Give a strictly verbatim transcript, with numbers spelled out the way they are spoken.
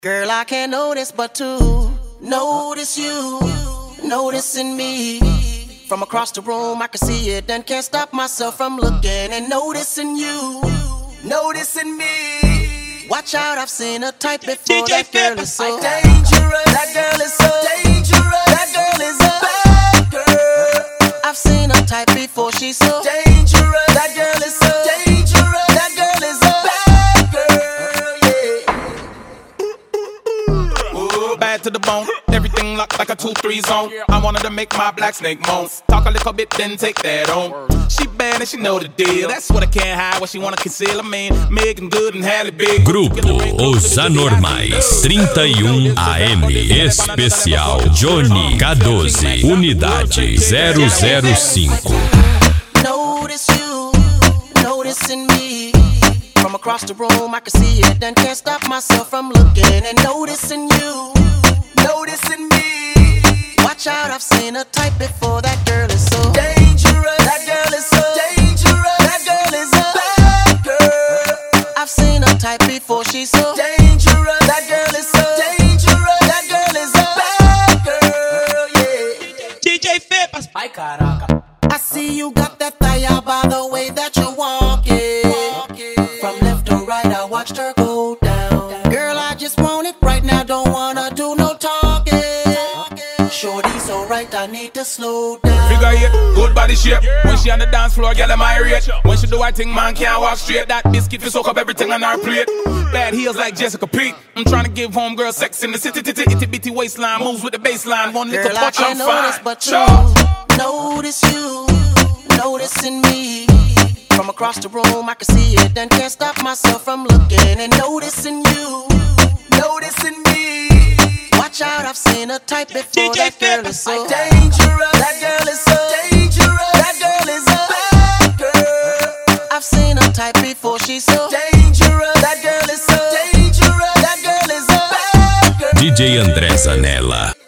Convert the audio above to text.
Girl, I can't notice but to notice you, noticing me. From across the room, I can see it and can't stop myself from looking and noticing you, noticing me. Watch out, I've seen a type before. That girl is so dangerous. That girl is so dangerous. That girl is a bad girl. I've seen a type before. She's so dangerous. That girl is so dangerous. That girl is a bad girl. Yeah. Ooh, bad to the bone. Everything locked like a two three zone. I wanted to make my black snake moan. Talk a little bit, then take that on. She bad and she know the deal. That's what I can't hide, what she wanna conceal. I mean, Megan Good and Halle Big. Grupo Os Anormais trinta e um A M. Especial Johnny K doze. Unidade zero zero cinco. Notice you, noticing me. From across the room, I can see it and can't stop myself from looking and noticing you, noticing me. Watch out, I've seen a type before. That girl is so dangerous. That girl is so dangerous. That girl is a bad girl. I've seen a type before. She's so dangerous. That girl is so dangerous. That girl is a bad girl. Yeah. D J Fepas. Ay caraca. I see you got that thigh out by the way that you're walking. From left to right, I watched her go down. Girl, I just want it right now. Don't wanna do no talking. Shorty so right, I need to slow down. Figure eight, good body shape. When she on the dance floor, girl, am I rich? When she do her thing, man can't walk straight. That biscuit fi soak up everything on her plate. Bad heels like Jessica Pete. I'm trying to give homegirl sex in the city, titty, itty bitty waistline. Moves with the baseline. One little Girl, I touch, I'm can't notice fine. but Sure. you, notice you, noticing me. From across the room, I can see it and can't stop myself from looking and noticing you, noticing me. Watch out, I've seen a type before. That girl is so dangerous. That girl is so dangerous. That girl is a bad girl. I've seen a type before. She's so dangerous. That girl is so dangerous. That girl is a bad girl. D J André Zanella.